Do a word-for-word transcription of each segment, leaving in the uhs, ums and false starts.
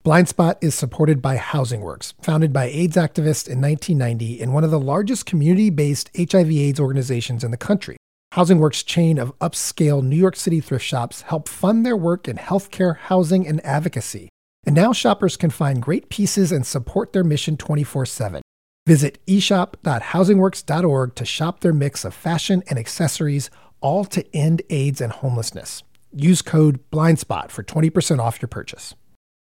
Blindspot is supported by Housing Works, founded by AIDS activists in nineteen ninety and one of the largest community-based H I V AIDS organizations in the country. Housing Works' chain of upscale New York City thrift shops help fund their work in healthcare, housing, and advocacy. And now shoppers can find great pieces and support their mission twenty-four seven. Visit e shop dot housing works dot org to shop their mix of fashion and accessories, all to end AIDS and homelessness. Use code BLINDSPOT for twenty percent off your purchase.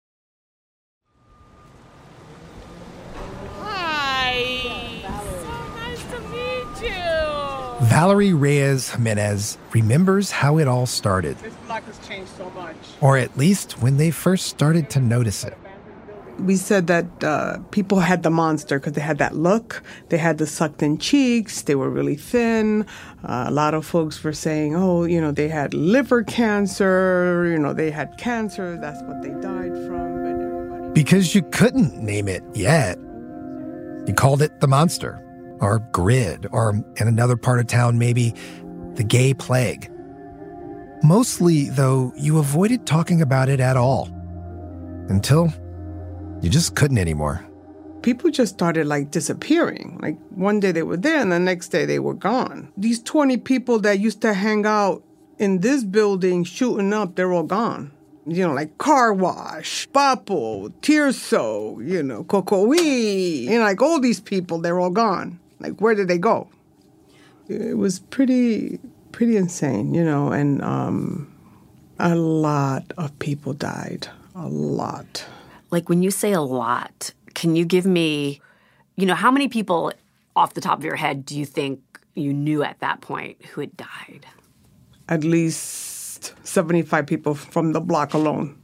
Valerie Reyes Jimenez remembers how it all started. This block has changed so much. Or at least when they first started to notice it. We said that uh, people had the monster because they had that look. They had the sucked-in cheeks. They were really thin. Uh, a lot of folks were saying, oh, you know, they had liver cancer. You know, they had cancer. That's what they died from. But everybody... Because you couldn't name it yet. You called it the monster. Or GRID, or in another part of town, maybe the gay plague. Mostly, though, you avoided talking about it at all. Until you just couldn't anymore. People just started, like, disappearing. Like, one day they were there, and the next day they were gone. These twenty people that used to hang out in this building shooting up, they're all gone. You know, like Car Wash, Papo, Tirso, you know, Cocoí, you know, like all these people, they're all gone. Like, where did they go? It was pretty, pretty insane, you know, and um, a lot of people died. A lot. Like, when you say a lot, can you give me, you know, how many people off the top of your head do you think you knew at that point who had died? At least seventy-five people from the block alone.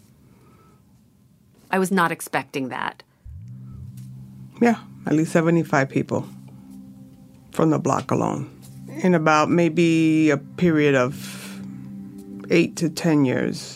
I was not expecting that. Yeah, at least seventy-five people from the block alone. In about maybe a period of eight to ten years.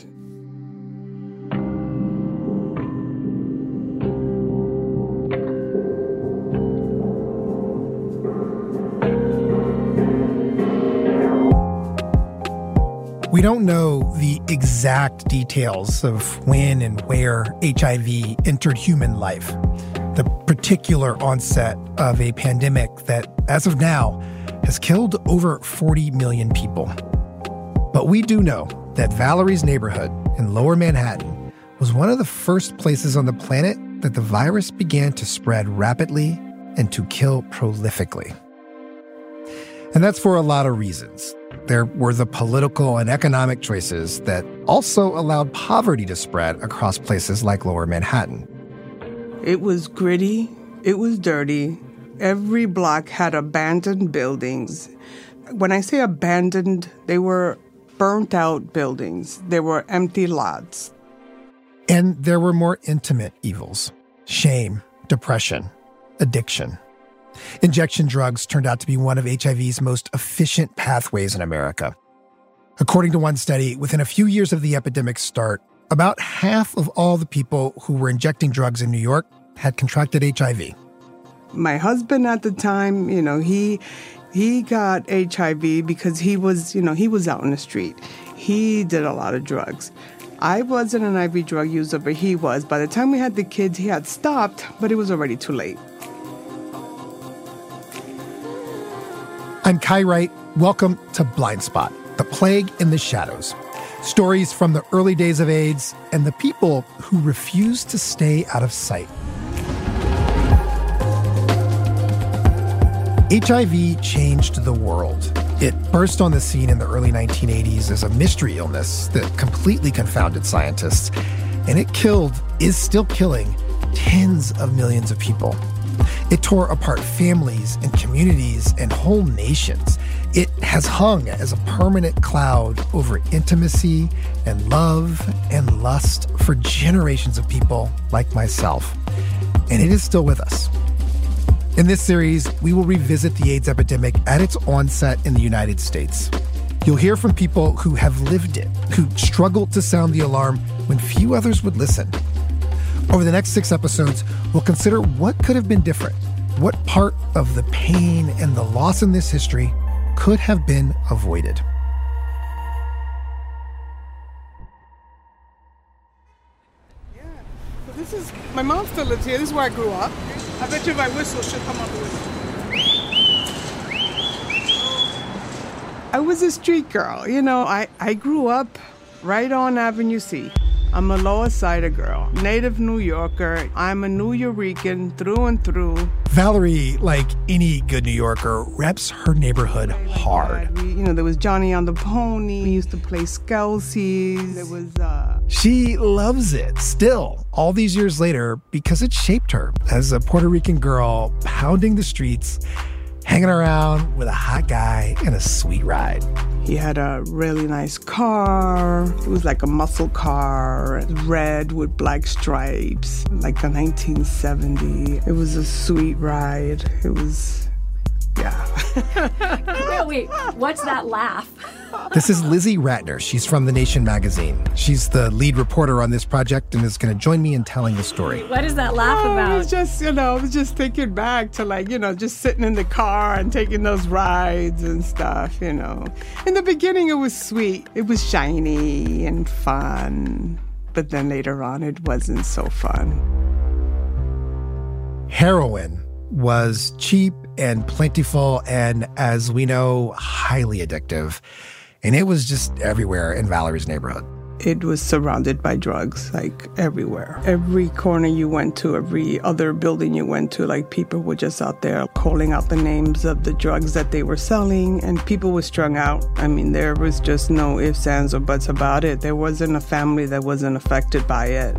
We don't know the exact details of when and where H I V entered human life, the particular onset of a pandemic that, as of now, has killed over forty million people. But we do know that Valerie's neighborhood in Lower Manhattan was one of the first places on the planet that the virus began to spread rapidly and to kill prolifically. And that's for a lot of reasons. There were the political and economic choices that also allowed poverty to spread across places like Lower Manhattan. It was gritty. It was dirty. Every block had abandoned buildings. When I say abandoned, they were burnt-out buildings. They were empty lots. And there were more intimate evils: shame, depression, addiction. Injection drugs turned out to be one of H I V's most efficient pathways in America. According to one study, within a few years of the epidemic's start, about half of all the people who were injecting drugs in New York had contracted H I V. My husband at the time, you know, he he got H I V because he was, you know, he was out in the street. He did a lot of drugs. I wasn't an I V drug user, but he was. By the time we had the kids, he had stopped, but it was already too late. I'm Kai Wright. Welcome to Blindspot, the plague in the shadows. Stories from the early days of AIDS and the people who refused to stay out of sight. H I V changed the world. It burst on the scene in the early nineteen eighties as a mystery illness that completely confounded scientists. And it killed, is still killing, tens of millions of people. It tore apart families and communities and whole nations. It has hung as a permanent cloud over intimacy and love and lust for generations of people like myself. And it is still with us. In this series, we will revisit the AIDS epidemic at its onset in the United States. You'll hear from people who have lived it, who struggled to sound the alarm when few others would listen. Over the next six episodes, we'll consider what could have been different, what part of the pain and the loss in this history could have been avoided. This is, my mom still lives here. This is where I grew up. I bet you if I whistle, she'll come up with it. I was a street girl. You know, I, I grew up right on Avenue C. I'm a Lower Sider girl, native New Yorker. I'm a New Eurekan through and through. Valerie, like any good New Yorker, reps her neighborhood hard. We, you know, there was Johnny on the Pony. We used to play Skelsies. There was, uh... She loves it still, all these years later, because it shaped her as a Puerto Rican girl pounding the streets, hanging around with a hot guy and a sweet ride. He had a really nice car. It was like a muscle car, red with black stripes, like the nineteen seventy. It was a sweet ride. It was, yeah. Wait, wait, what's that laugh? This is Lizzie Ratner. She's from The Nation magazine. She's the lead reporter on this project and is going to join me in telling the story. What is that laugh oh, about? I was just, you know, I was just thinking back to, like, you know, just sitting in the car and taking those rides and stuff, you know. In the beginning, it was sweet. It was shiny and fun. But then later on, it wasn't so fun. Heroin was cheap and plentiful and, as we know, highly addictive. And it was just everywhere in Valerie's neighborhood. It was surrounded by drugs, like everywhere. Every corner you went to, every other building you went to, like people were just out there calling out the names of the drugs that they were selling, and people were strung out. I mean, there was just no ifs, ands, or buts about it. There wasn't a family that wasn't affected by it.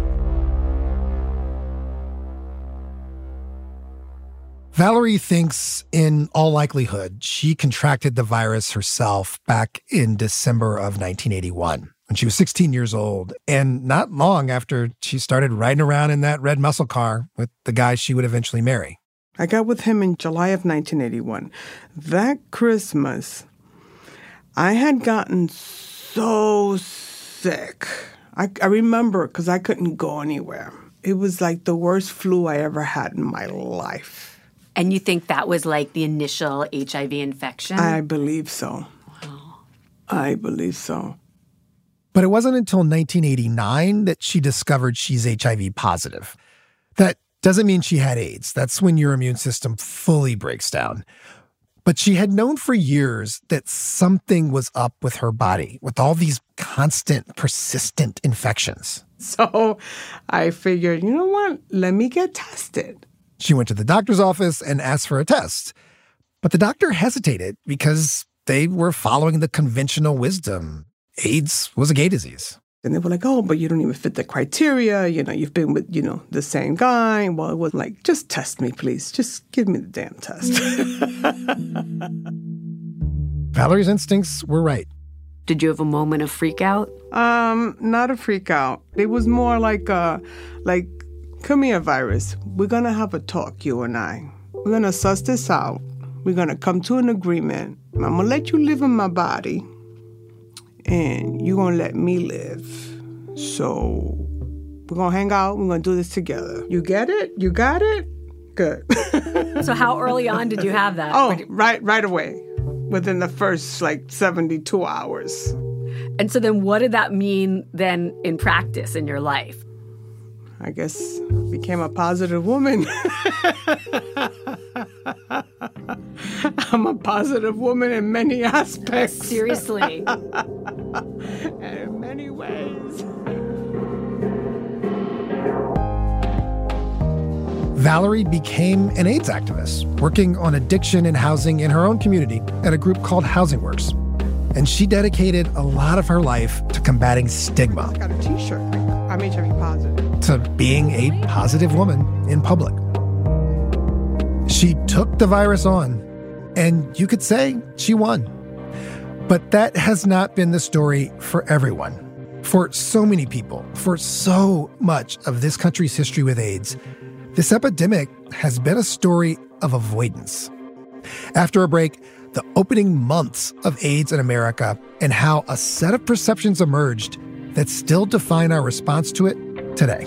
Valerie thinks, in all likelihood, she contracted the virus herself back in December of nineteen eighty-one, when she was sixteen years old, and not long after she started riding around in that red muscle car with the guy she would eventually marry. I got with him in July of nineteen eighty-one. That Christmas, I had gotten so sick. I, I remember because I couldn't go anywhere. It was like the worst flu I ever had in my life. And you think that was like the initial H I V infection? I believe so. Wow. I believe so. But it wasn't until nineteen eighty-nine that she discovered she's H I V positive. That doesn't mean she had AIDS. That's when your immune system fully breaks down. But she had known for years that something was up with her body, with all these constant, persistent infections. So I figured, you know what? Let me get tested. She went to the doctor's office and asked for a test. But the doctor hesitated because they were following the conventional wisdom. AIDS was a gay disease. And they were like, oh, but you don't even fit the criteria. You know, you've been with, you know, the same guy. Well, it was like, just test me, please. Just give me the damn test. Valerie's instincts were right. Did you have a moment of freak out? Um, not a freak out. It was more like, uh, like, come here, virus. We're going to have a talk, you and I. We're going to suss this out. We're going to come to an agreement. I'm going to let you live in my body, and you're going to let me live. So we're going to hang out. We're going to do this together. You get it? You got it? Good. So how early on did you have that? Oh, right, right away. Within the first, like, seventy-two hours. And so then what did that mean then in practice in your life? I guess became a positive woman. I'm a positive woman in many aspects. Seriously. And in many ways. Valerie became an AIDS activist, working on addiction and housing in her own community at a group called Housing Works. And she dedicated a lot of her life to combating stigma. I got a T-shirt. I'm H I V positive. To being a positive woman in public. She took the virus on, and you could say she won. But that has not been the story for everyone. For so many people, for so much of this country's history with AIDS, this epidemic has been a story of avoidance. After a break, the opening months of AIDS in America and how a set of perceptions emerged that still define our response to it today.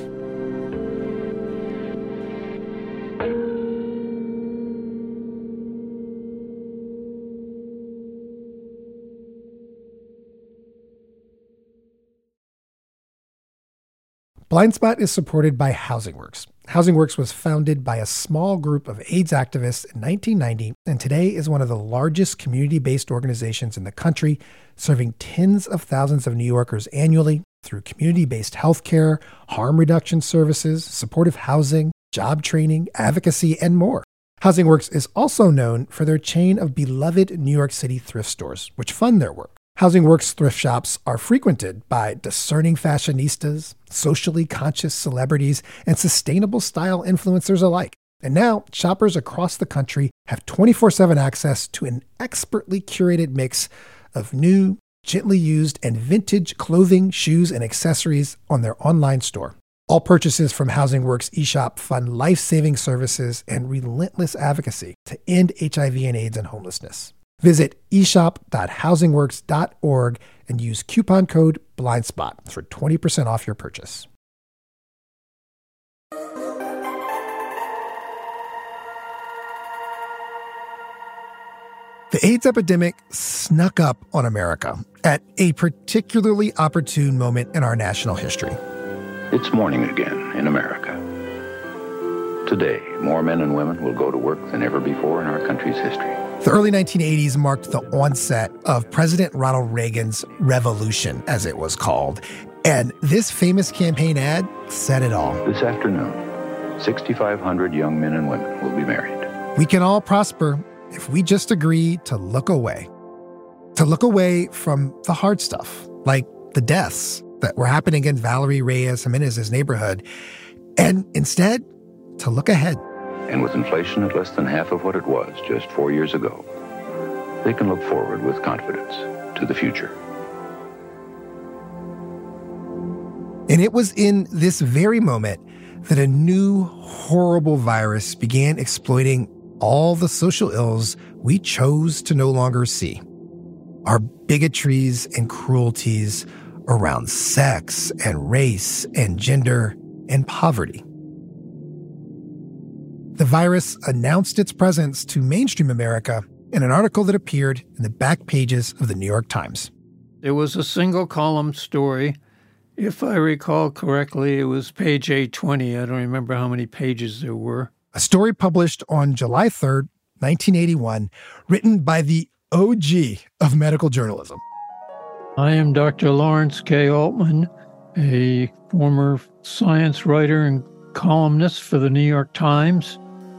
Blind Spot is supported by Housing Works. Housing Works was founded by a small group of AIDS activists in nineteen ninety, and today is one of the largest community-based organizations in the country, serving tens of thousands of New Yorkers annually through community-based healthcare, harm reduction services, supportive housing, job training, advocacy, and more. Housing Works is also known for their chain of beloved New York City thrift stores, which fund their work. Housing Works thrift shops are frequented by discerning fashionistas, socially conscious celebrities, and sustainable style influencers alike. And now, shoppers across the country have twenty-four seven access to an expertly curated mix of new, gently used, and vintage clothing, shoes, and accessories on their online store. All purchases from Housing Works eShop fund life-saving services and relentless advocacy to end H I V and AIDS and homelessness. Visit e shop dot housing works dot org and use coupon code BLINDSPOT for twenty percent off your purchase. The AIDS epidemic snuck up on America at a particularly opportune moment in our national history. It's morning again in America. Today, more men and women will go to work than ever before in our country's history. The early nineteen eighties marked the onset of President Ronald Reagan's revolution, as it was called. And this famous campaign ad said it all. This afternoon, sixty-five hundred young men and women will be married. We can all prosper if we just agree to look away. To look away from the hard stuff, like the deaths that were happening in Valerie Reyes Jimenez's neighborhood, and instead to look ahead. And with inflation at less than half of what it was just four years ago, they can look forward with confidence to the future. And it was in this very moment that a new horrible virus began exploiting all the social ills we chose to no longer see. Our bigotries and cruelties around sex and race and gender and poverty. The virus announced its presence to mainstream America in an article that appeared in the back pages of the New York Times. It was a single-column story. If I recall correctly, it was page eight twenty. I don't remember how many pages there were. A story published on July third, nineteen eighty-one, written by the O G of medical journalism. I am Doctor Lawrence K. Altman, a former science writer and columnist for the New York Times,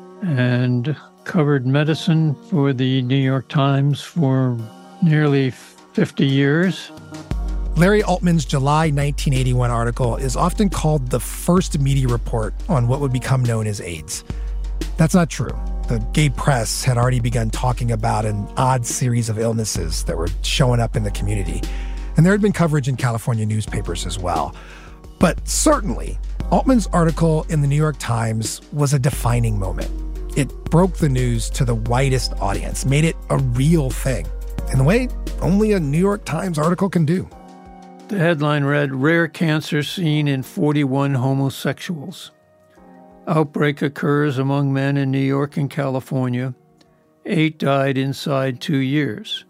and covered medicine for the New York Times for nearly fifty years. Larry Altman's July nineteen eighty-one article is often called the first media report on what would become known as AIDS. That's not true. The gay press had already begun talking about an odd series of illnesses that were showing up in the community. And there had been coverage in California newspapers as well. But certainly, Altman's article in the New York Times was a defining moment. It broke the news to the widest audience, made it a real thing, in the way only a New York Times article can do. The headline read, "Rare Cancer Seen in forty-one Homosexuals. Outbreak occurs among men in New York and California. Eight died inside two years."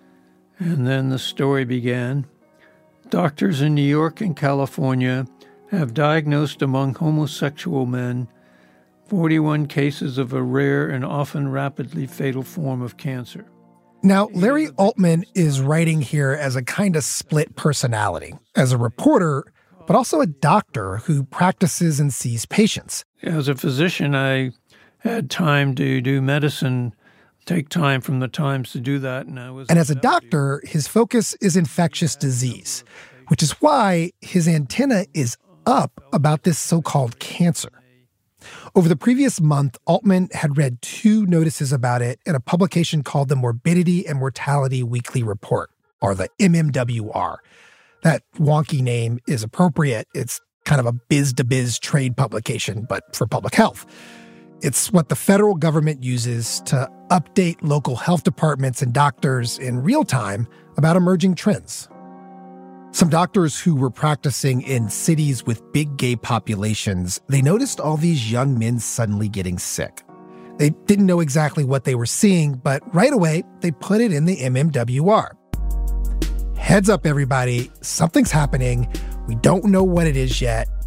And then the story began. Doctors in New York and California have diagnosed among homosexual men forty-one cases of a rare and often rapidly fatal form of cancer. Now, Larry Altman is writing here as a kind of split personality, as a reporter, but also a doctor who practices and sees patients. As a physician, I had time to do medicine, take time from the Times to do that. And, I was and as a doctor, his focus is infectious disease, which is why his antenna is up about this so-called cancer. Over the previous month, Altman had read two notices about it in a publication called the Morbidity and Mortality Weekly Report, or the M M W R. That wonky name is appropriate. It's kind of a biz-to-biz trade publication, but for public health. It's what the federal government uses to update local health departments and doctors in real time about emerging trends. Some doctors who were practicing in cities with big gay populations, they noticed all these young men suddenly getting sick. They didn't know exactly what they were seeing, but right away, they put it in the M M W R. Heads up, everybody, something's happening. We don't know what it is yet,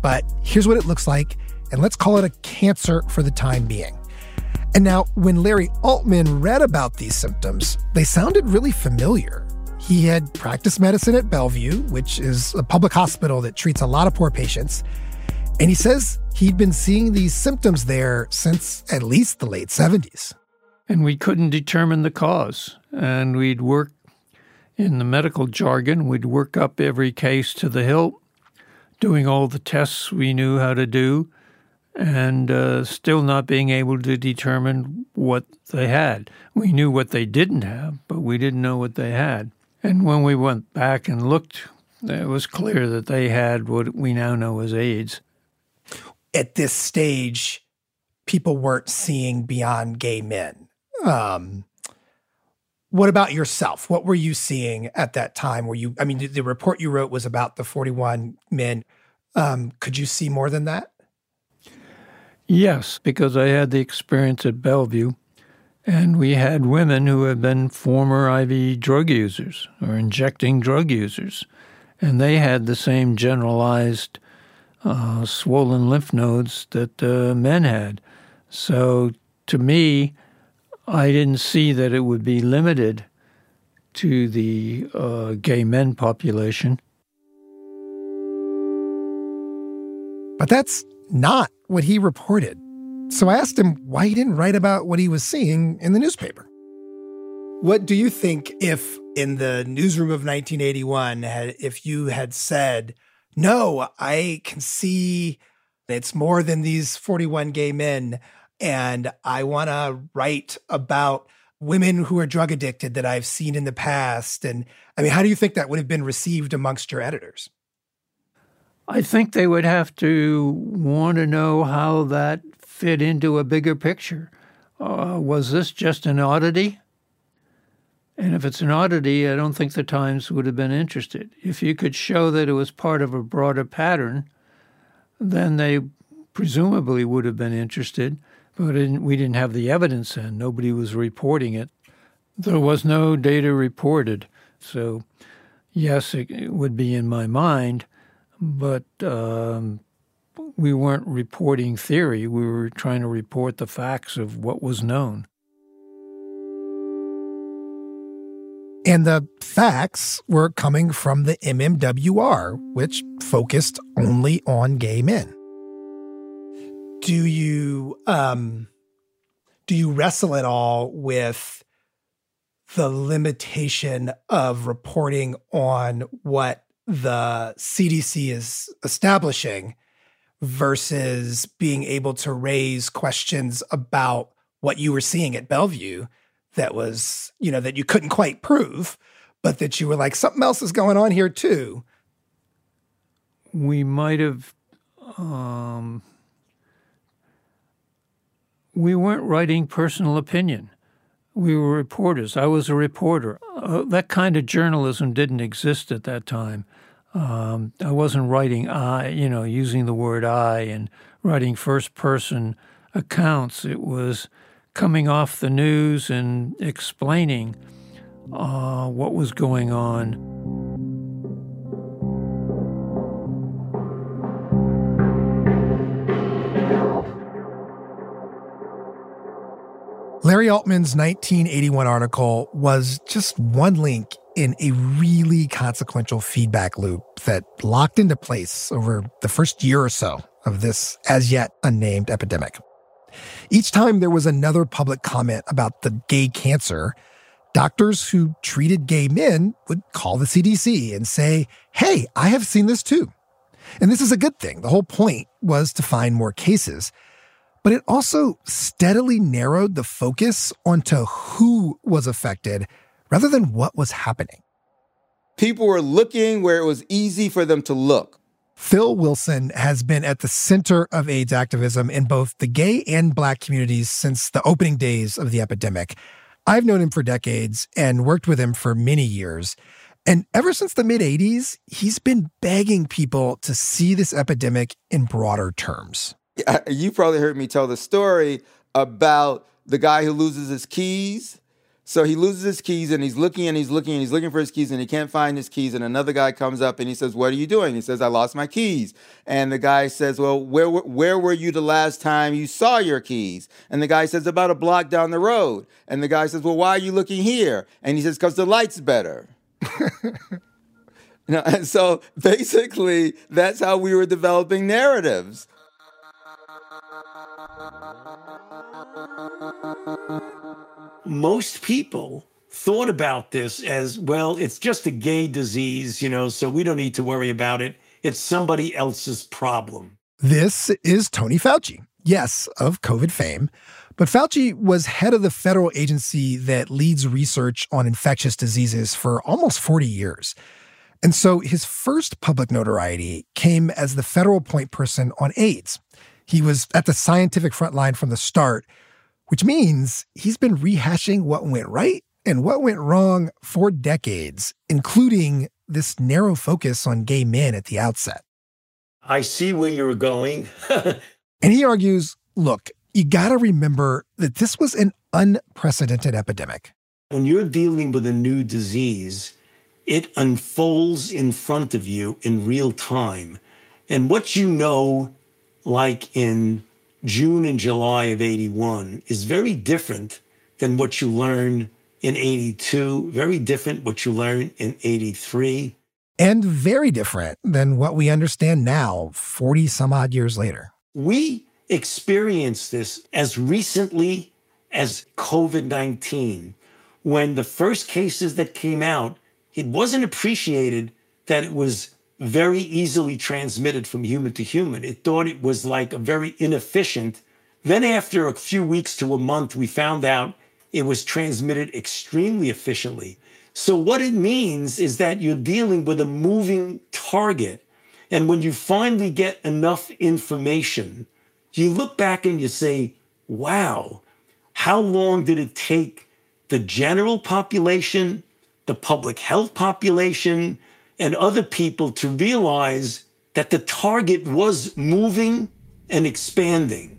but here's what it looks like, and let's call it a cancer for the time being. And now, when Larry Altman read about these symptoms, they sounded really familiar. He had practiced medicine at Bellevue, which is a public hospital that treats a lot of poor patients. And he says he'd been seeing these symptoms there since at least the late seventies. And we couldn't determine the cause. And we'd work in the medical jargon, we'd work up every case to the hilt, doing all the tests we knew how to do, and uh, still not being able to determine what they had. We knew what they didn't have, but we didn't know what they had. And when we went back and looked, it was clear that they had what we now know as AIDS. At this stage, people weren't seeing beyond gay men. Um, what about yourself? What were you seeing at that time? Were you, I mean, the report you wrote was about the forty-one men. Um, could you see more than that? Yes, because I had the experience at Bellevue, and we had women who had been former I V drug users or injecting drug users, and they had the same generalized uh, swollen lymph nodes that uh, men had. So to me, I didn't see that it would be limited to the uh, gay men population. But that's not what he reported. So I asked him why he didn't write about what he was seeing in the newspaper. What do you think if in the newsroom of nineteen eighty-one, had, if you had said, no, I can see it's more than these forty-one gay men, and I want to write about women who are drug addicted that I've seen in the past. And I mean, how do you think that would have been received amongst your editors? I think they would have to want to know how that fit into a bigger picture. Uh, was this just an oddity? And if it's an oddity, I don't think the Times would have been interested. If you could show that it was part of a broader pattern, then they presumably would have been interested. But we didn't have the evidence then. Nobody was reporting it. There was no data reported. So, yes, it, it would be in my mind, but um, we weren't reporting theory. We were trying to report the facts of what was known. And the facts were coming from the M M W R, which focused only on gay men. Do you um, do you wrestle at all with the limitation of reporting on what the C D C is establishing versus being able to raise questions about what you were seeing at Bellevue that was, you know, that you couldn't quite prove, but that you were like, something else is going on here too? We might have, um, we weren't writing personal opinion. We were reporters. I was a reporter. Uh, that kind of journalism didn't exist at that time. Um, I wasn't writing I, you know, using the word I and writing first-person accounts. It was coming off the news and explaining uh, what was going on. Larry Altman's nineteen eighty-one article was just one link in a really consequential feedback loop that locked into place over the first year or so of this as yet unnamed epidemic. Each time there was another public comment about the gay cancer, doctors who treated gay men would call the C D C and say, hey, I have seen this too. And this is a good thing. The whole point was to find more cases. But it also steadily narrowed the focus onto who was affected rather than what was happening. People were looking where it was easy for them to look. Phil Wilson has been at the center of AIDS activism in both the gay and Black communities since the opening days of the epidemic. I've known him for decades and worked with him for many years. And ever since the mid-eighties, he's been begging people to see this epidemic in broader terms. You probably heard me tell the story about the guy who loses his keys So he loses his keys and he's looking and he's looking and he's looking for his keys and he can't find his keys. And another guy comes up and he says, what are you doing? He says, I lost my keys. And the guy says, well, where, where were you the last time you saw your keys? And the guy says, about a block down the road. And the guy says, well, why are you looking here? And he says, because the light's better. You know, and so basically that's how we were developing narratives. Most people thought about this as, well, it's just a gay disease, you know, so we don't need to worry about it. It's somebody else's problem. This is Tony Fauci, yes, of COVID fame. But Fauci was head of the federal agency that leads research on infectious diseases for almost forty years. And so his first public notoriety came as the federal point person on AIDS. He was at the scientific front line from the start, which means he's been rehashing what went right and what went wrong for decades, including this narrow focus on gay men at the outset. I see where you're going. And he argues, look, you got to remember that this was an unprecedented epidemic. When you're dealing with a new disease, it unfolds in front of you in real time. And what you know, like in June and July of eighty-one, is very different than what you learn in eighty-two, very different what you learn in eighty-three. And very different than what we understand now, forty some odd years later. We experienced this as recently as COVID nineteen, when the first cases that came out, it wasn't appreciated that it was very easily transmitted from human to human. It thought it was like a very inefficient. Then after a few weeks to a month, we found out it was transmitted extremely efficiently. So what it means is that you're dealing with a moving target. And when you finally get enough information, you look back and you say, wow, how long did it take the general population, the public health population, and other people to realize that the target was moving and expanding?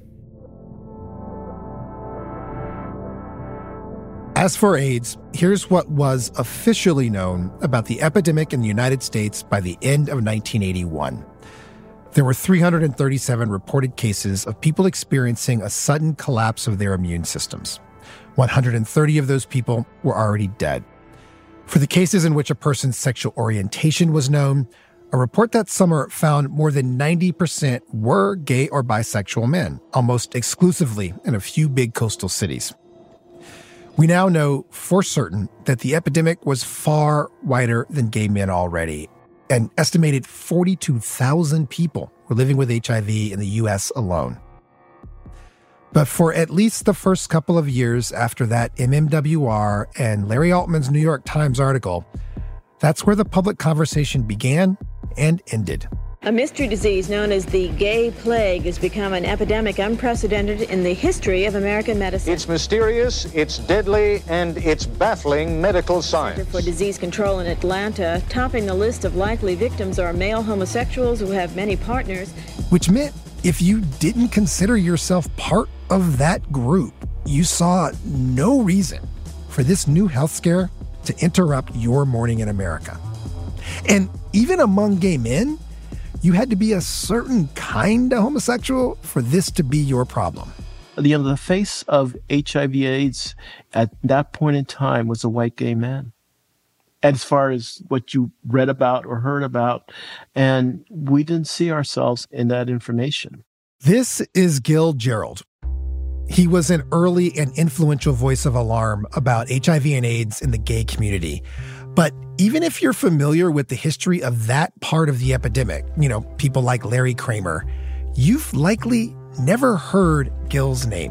As for AIDS, here's what was officially known about the epidemic in the United States by the end of nineteen eighty-one. There were three hundred thirty-seven reported cases of people experiencing a sudden collapse of their immune systems. one hundred thirty of those people were already dead. For the cases in which a person's sexual orientation was known, a report that summer found more than ninety percent were gay or bisexual men, almost exclusively in a few big coastal cities. We now know for certain that the epidemic was far wider than gay men already. An estimated forty-two thousand people were living with H I V in the U S alone. But for at least the first couple of years after that M M W R and Larry Altman's New York Times article, that's where the public conversation began and ended. A mystery disease known as the gay plague has become an epidemic unprecedented in the history of American medicine. It's mysterious, it's deadly, and it's baffling medical science. Center for Disease Control in Atlanta, topping the list of likely victims are male homosexuals who have many partners. Which meant if you didn't consider yourself part of that group, you saw no reason for this new health scare to interrupt your morning in America. And even among gay men, you had to be a certain kind of homosexual for this to be your problem. You know, the face of H I V AIDS at that point in time was a white gay man, as far as what you read about or heard about. And we didn't see ourselves in that information. This is Gil Gerald. He was an early and influential voice of alarm about H I V and AIDS in the gay community. But even if you're familiar with the history of that part of the epidemic, you know, people like Larry Kramer, you've likely never heard Gil's name.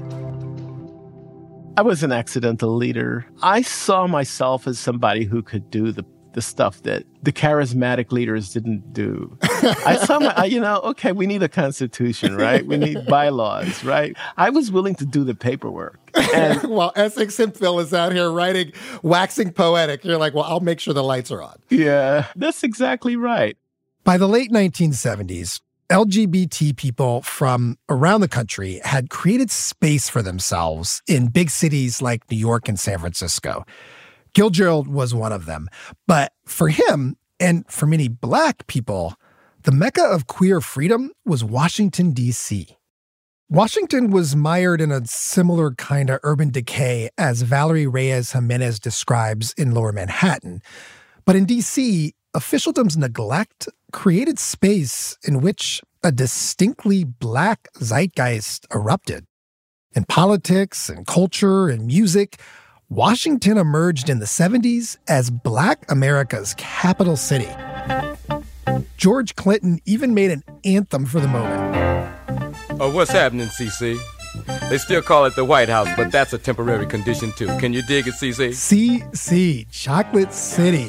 I was an accidental leader. I saw myself as somebody who could do the, the stuff that the charismatic leaders didn't do. I saw my, you know, okay, we need a constitution, right? We need bylaws, right? I was willing to do the paperwork. And while Essex Hemphill is out here writing, waxing poetic, you're like, well, I'll make sure the lights are on. Yeah, that's exactly right. By the late nineteen seventies, L G B T people from around the country had created space for themselves in big cities like New York and San Francisco. Gil Gerald was one of them. But for him, and for many Black people, the mecca of queer freedom was Washington, D C Washington was mired in a similar kind of urban decay as Valerie Reyes Jimenez describes in Lower Manhattan. But in D C, officialdom's neglect created space in which a distinctly Black zeitgeist erupted. In politics and culture and music, Washington emerged in the seventies as Black America's capital city. George Clinton even made an anthem for the moment. Oh, what's happening, C C? They still call it the White House, but that's a temporary condition, too. Can you dig it, C C? C C, Chocolate City.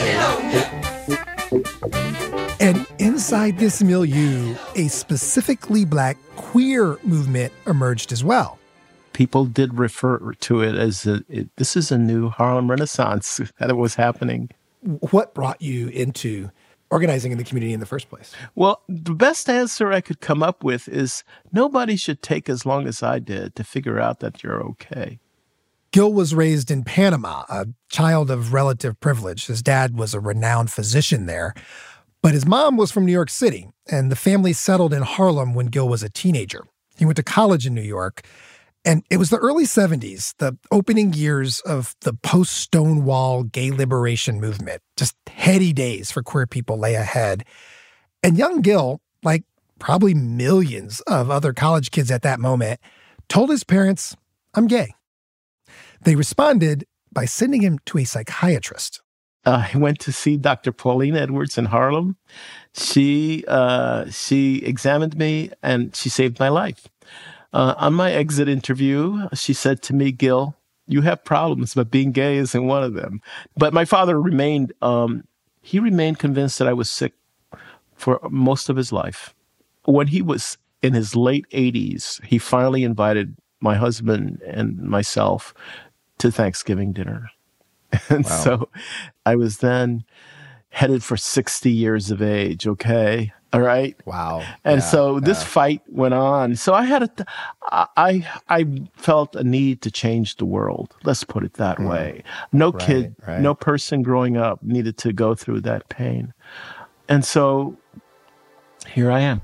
And inside this milieu, a specifically Black queer movement emerged as well. People did refer to it as a, it, this is a new Harlem Renaissance that was happening. What brought you into organizing in the community in the first place? Well, the best answer I could come up with is nobody should take as long as I did to figure out that you're okay. Gil was raised in Panama, a child of relative privilege. His dad was a renowned physician there. But his mom was from New York City, and the family settled in Harlem when Gil was a teenager. He went to college in New York, and it was the early seventies, the opening years of the post-Stonewall gay liberation movement. Just heady days for queer people lay ahead. And young Gil, like probably millions of other college kids at that moment, told his parents, "I'm gay." They responded by sending him to a psychiatrist. Uh, I went to see Doctor Pauline Edwards in Harlem. She uh, she examined me and she saved my life. Uh, on my exit interview, she said to me, "Gil, you have problems, but being gay isn't one of them." But my father remained, um, he remained convinced that I was sick for most of his life. When he was in his late eighties, he finally invited my husband and myself to Thanksgiving dinner. And wow. So I was then headed for sixty years of age, okay? All right? Wow. And yeah, so this yeah. fight went on. So I had a, th- I, I felt a need to change the world. Let's put it that mm. way. No right, kid, right. no person growing up needed to go through that pain. And so here I am.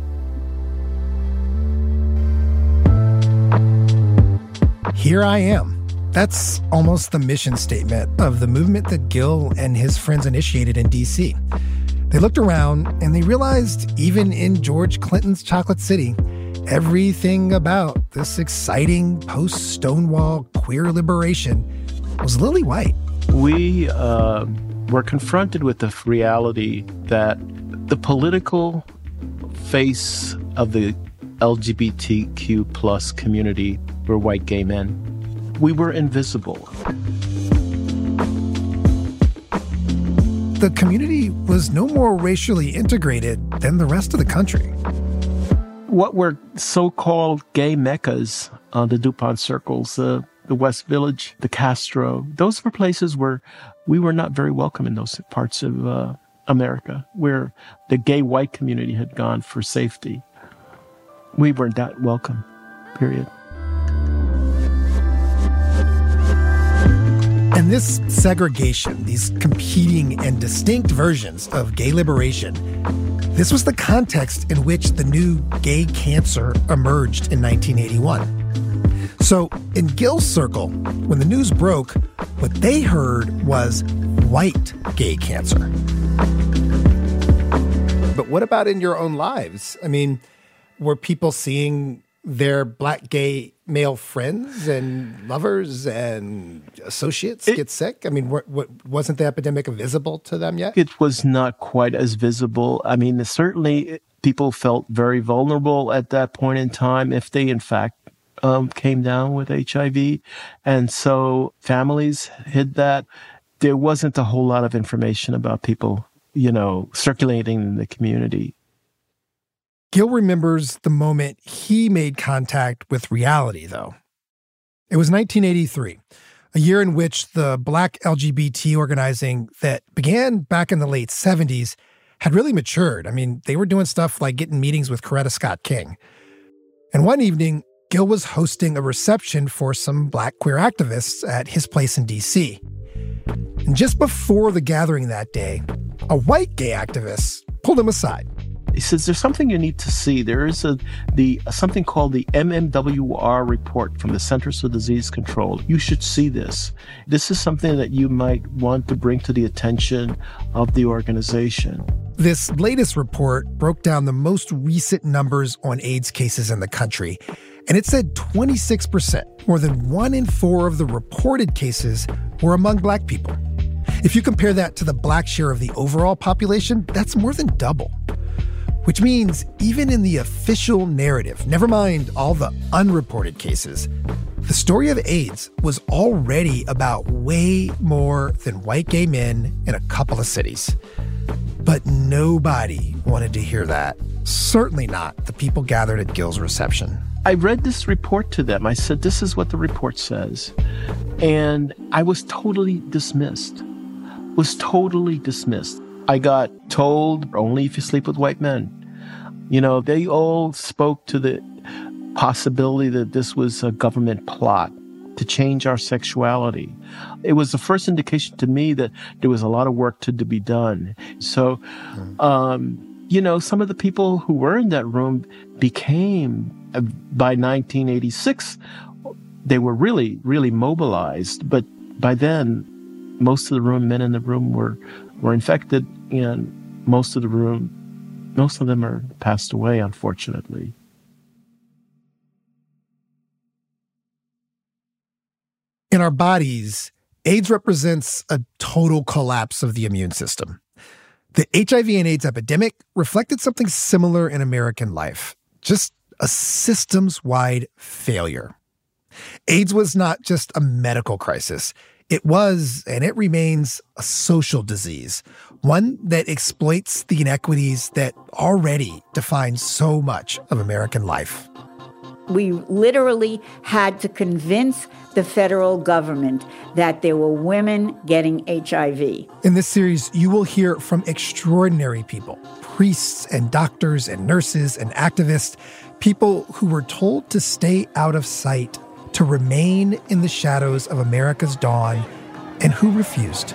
Here I am. That's almost the mission statement of the movement that Gil and his friends initiated in D C. They looked around and they realized even in George Clinton's Chocolate City, everything about this exciting post-Stonewall queer liberation was lily white. We uh, were confronted with the reality that the political face of the L G B T Q plus community were white gay men. We were invisible. The community was no more racially integrated than the rest of the country. What were so-called gay meccas, uh, the DuPont Circles, uh, the West Village, the Castro, those were places where we were not very welcome in those parts of uh, America, where the gay white community had gone for safety. We were not welcome, period. And this segregation, these competing and distinct versions of gay liberation, this was the context in which the new gay cancer emerged in nineteen eighty-one. So in Gil's circle, when the news broke, what they heard was white gay cancer. But what about in your own lives? I mean, were people seeing their Black gay male friends and lovers and associates it, get sick? I mean, what, what, wasn't the epidemic visible to them yet? It was not quite as visible. I mean, certainly people felt very vulnerable at that point in time if they, in fact, um, came down with H I V. And so families hid that. There wasn't a whole lot of information about people, you know, circulating in the community. Gil remembers the moment he made contact with reality, though. It was nineteen eighty-three, a year in which the Black L G B T organizing that began back in the late seventies had really matured. I mean, they were doing stuff like getting meetings with Coretta Scott King. And one evening, Gil was hosting a reception for some Black queer activists at his place in D C. And just before the gathering that day, a white gay activist pulled him aside. He says, there's something you need to see. There is a the something called the M M W R report from the Centers for Disease Control. You should see this. This is something that you might want to bring to the attention of the organization. This latest report broke down the most recent numbers on AIDS cases in the country. And it said twenty-six percent, more than one in four of the reported cases, were among Black people. If you compare that to the Black share of the overall population, that's more than double. Which means even in the official narrative, never mind all the unreported cases, the story of AIDS was already about way more than white gay men in a couple of cities. But nobody wanted to hear that. Certainly not the people gathered at Gil's reception. I read this report to them. I said, this is what the report says. And I was totally dismissed. Was totally dismissed. I got told, only if you sleep with white men. You know, they all spoke to the possibility that this was a government plot to change our sexuality. It was the first indication to me that there was a lot of work to, to be done. So, um, you know, some of the people who were in that room became, uh, by nineteen eighty-six, they were really, really mobilized. But by then, most of the room, men in the room were, were infected, and most of the room, most of them are passed away, unfortunately. In our bodies, AIDS represents a total collapse of the immune system. The H I V and AIDS epidemic reflected something similar in American life, just a systems-wide failure. AIDS was not just a medical crisis. It was, and it remains, a social disease, one that exploits the inequities that already define so much of American life. We literally had to convince the federal government that there were women getting H I V. In this series, you will hear from extraordinary people, priests and doctors and nurses and activists, people who were told to stay out of sight, to remain in the shadows of America's dawn, and who refused.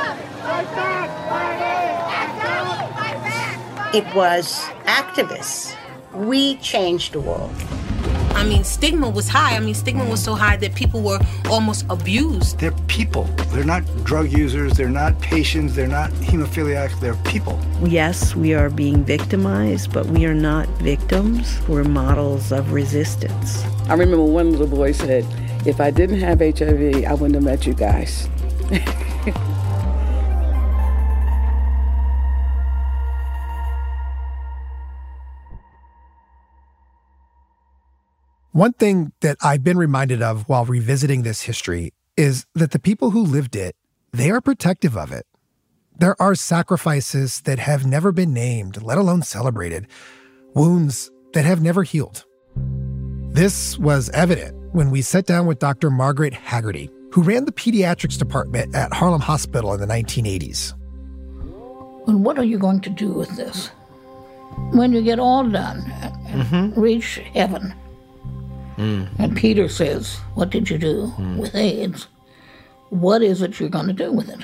It was activists. We changed the world. I mean, stigma was high. I mean, stigma was so high that people were almost abused. They're people. They're not drug users. They're not patients. They're not hemophiliacs. They're people. Yes, we are being victimized, but we are not victims. We're models of resistance. I remember one little boy said, if I didn't have H I V, I wouldn't have met you guys. One thing that I've been reminded of while revisiting this history is that the people who lived it, they are protective of it. There are sacrifices that have never been named, let alone celebrated, wounds that have never healed. This was evident when we sat down with Doctor Margaret Haggerty, who ran the pediatrics department at Harlem Hospital in the nineteen eighties. And what are you going to do with this? When you get all done and mm-hmm. reach heaven, mm. and Peter says, what did you do mm. with AIDS? What is it you're going to do with it?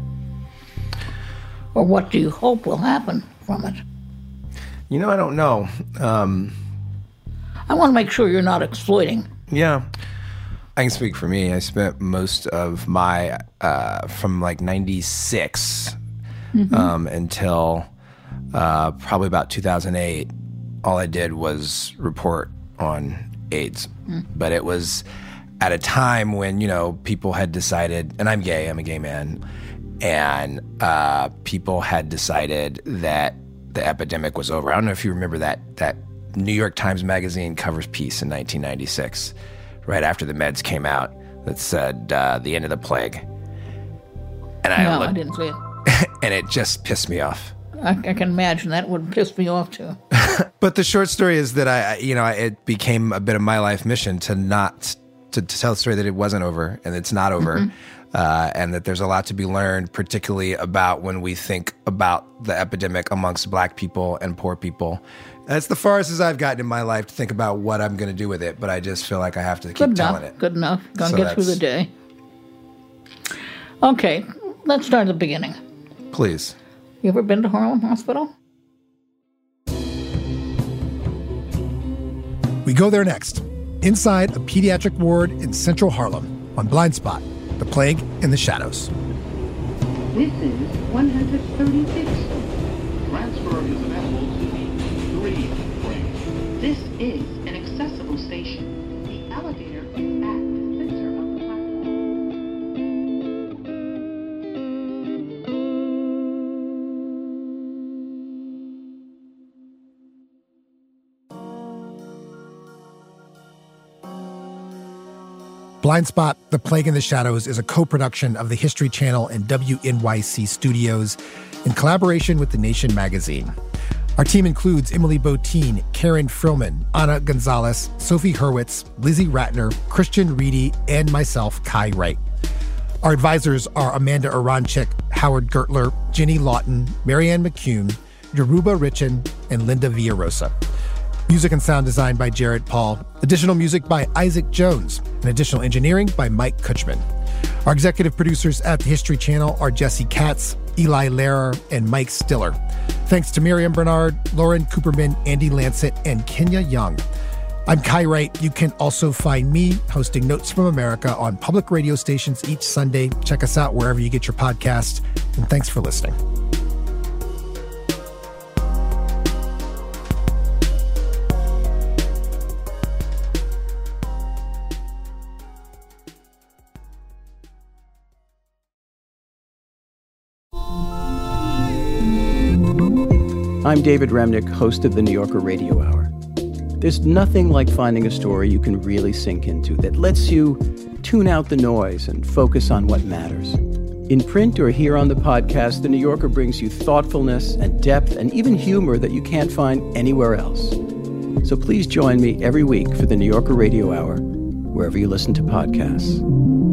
Or what do you hope will happen from it? You know, I don't know. Um, I want to make sure you're not exploiting. Yeah. I can speak for me. I spent most of my, uh, from like ninety-six mm-hmm. um, until uh, probably about two thousand eight, all I did was report on AIDS. Mm. But it was at a time when, you know, people had decided, and I'm gay, I'm a gay man, and uh, people had decided that the epidemic was over. I don't know if you remember that that New York Times Magazine covers piece in nineteen ninety-six, right after the meds came out, that said uh, the end of the plague. And I no, looked, I didn't see it. And it just pissed me off. I, I can imagine that would piss me off too. But the short story is that I, you know, it became a bit of my life mission to not to, to tell the story that it wasn't over and it's not over. Mm-hmm. uh, and that there's a lot to be learned, particularly about when we think about the epidemic amongst Black people and poor people. That's the farthest as I've gotten in my life to think about what I'm going to do with it, but I just feel like I have to keep Good telling enough. it. Good enough. Gonna So get through the that's- day. Okay, let's start at the beginning. Please. You ever been to Harlem Hospital? We go there next, inside a pediatric ward in central Harlem on Blind Spot, The Plague in the Shadows. This is one hundred thirty-six. Transfer is available to the three train. This is an accessible station. The elevator is at the center of the platform. Blind Spot, The Plague in the Shadows is a co-production of the History Channel and W N Y C Studios in collaboration with The Nation magazine. Our team includes Emily Botein, Karen Frillman, Anna Gonzalez, Sophie Hurwitz, Lizzie Ratner, Christian Reedy, and myself, Kai Wright. Our advisors are Amanda Aronchik, Howard Gertler, Jenny Lawton, Marianne McCune, Yoruba Richin, and Linda Villarosa. Music and sound design by Jared Paul. Additional music by Isaac Jones. And additional engineering by Mike Kutchman. Our executive producers at the History Channel are Jesse Katz, Eli Lehrer, and Mike Stiller. Thanks to Miriam Bernard, Lauren Cooperman, Andy Lancet, and Kenya Young. I'm Kai Wright. You can also find me hosting Notes from America on public radio stations each Sunday. Check us out wherever you get your podcasts. And thanks for listening. I'm David Remnick, host of the New Yorker Radio Hour. There's nothing like finding a story you can really sink into that lets you tune out the noise and focus on what matters. In print or here on the podcast, the New Yorker brings you thoughtfulness and depth and even humor that you can't find anywhere else. So please join me every week for the New Yorker Radio Hour, wherever you listen to podcasts.